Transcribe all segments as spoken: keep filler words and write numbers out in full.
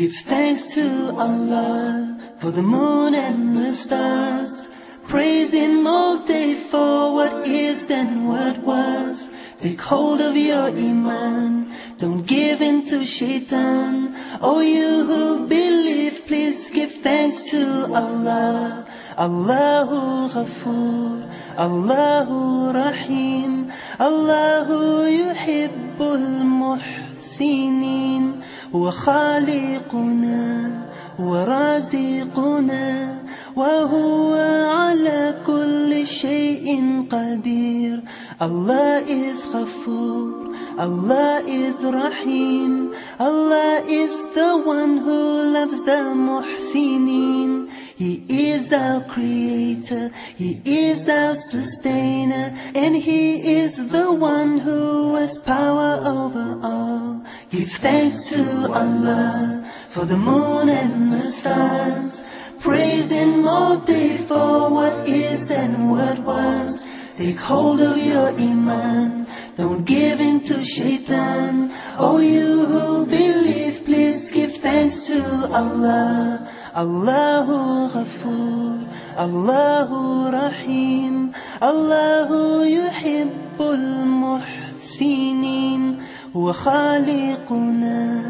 Give thanks to Allah for the moon and the stars. Praise Him all day for what is and what was. Take hold of your iman, don't give in to shaitan. Oh, you who believe, please give thanks to Allah. Allahu Ghafoor, Allahu Rahim, Allahu Yuhibbul Muhsinin. هو خالقنا ورازقنا وهو على كل شيء قدير. Allah is Ghafoor, Allah is Rahim, Allah is the one who loves the Muhsinin. He is our creator, He is our sustainer, and He is the one who has power over all. Give thanks to Allah for the moon and the stars. Praise Him all day for what is and what was. Take hold of your iman, don't give in to shaitan. Oh, you who believe, please give thanks to Allah. Allahu Ghafoor, Allahu Rahim, Allahu Yuhibbul Muhsinin. هو خالقنا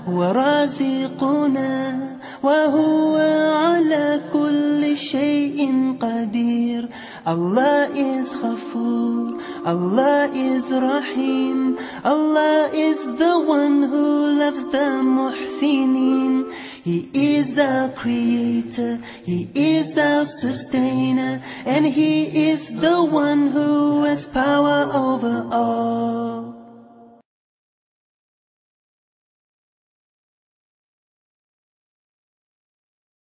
ورازقنا وهو على كل شيء قدير. Allah is Ghafoor, Allah is Rahim, Allah is the one who loves the Muhsinin. He is our creator, He is our sustainer, and He is the one who has power over